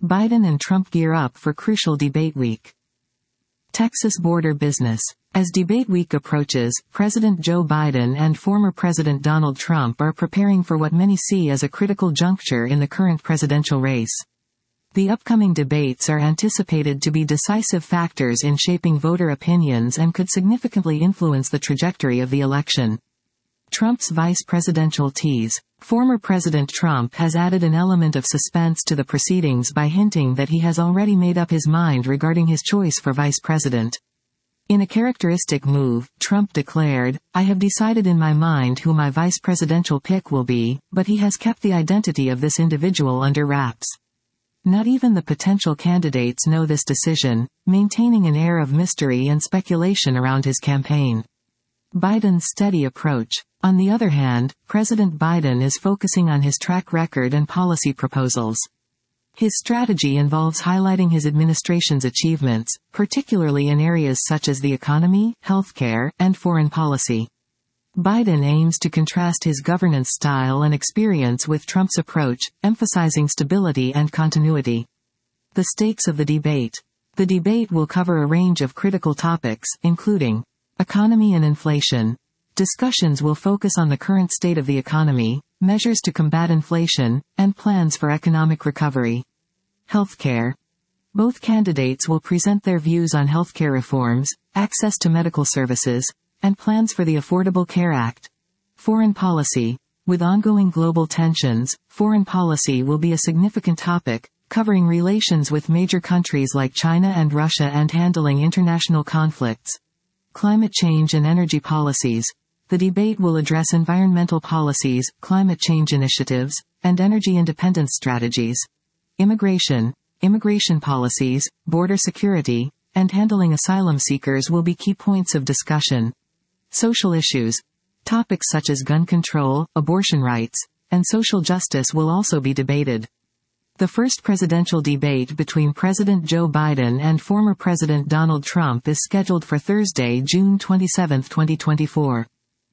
Biden and Trump gear up for crucial debate week. Texas border business. As debate week approaches, President Joe Biden and former President Donald Trump are preparing for what many see as a critical juncture in the current presidential race. The upcoming debates are anticipated to be decisive factors in shaping voter opinions and could significantly influence the trajectory of the election. Trump's vice presidential tease. Former President Trump has added an element of suspense to the proceedings by hinting that he has already made up his mind regarding his choice for vice president. In a characteristic move, Trump declared, "I have decided in my mind who my vice presidential pick will be," but he has kept the identity of this individual under wraps. Not even the potential candidates know this decision, maintaining an air of mystery and speculation around his campaign. Biden's steady approach. On the other hand, President Biden is focusing on his track record and policy proposals. His strategy involves highlighting his administration's achievements, particularly in areas such as the economy, healthcare, and foreign policy. Biden aims to contrast his governance style and experience with Trump's approach, emphasizing stability and continuity. The stakes of the debate. The debate will cover a range of critical topics, including economy and inflation. Discussions will focus on the current state of the economy, measures to combat inflation, and plans for economic recovery. Healthcare. Both candidates will present their views on healthcare reforms, access to medical services, and plans for the Affordable Care Act. Foreign policy. With ongoing global tensions, foreign policy will be a significant topic, covering relations with major countries like China and Russia and handling international conflicts. Climate change and energy policies. The debate will address environmental policies, climate change initiatives, and energy independence strategies. Immigration policies, border security, and handling asylum seekers will be key points of discussion. Social issues. Topics such as gun control, abortion rights, and social justice will also be debated. The first presidential debate between President Joe Biden and former President Donald Trump is scheduled for Thursday, June 27, 2024.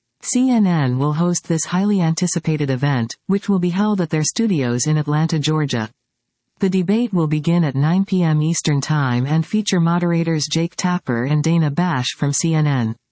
CNN will host this highly anticipated event, which will be held at their studios in Atlanta, Georgia. The debate will begin at 9 p.m. Eastern Time and feature moderators Jake Tapper and Dana Bash from CNN.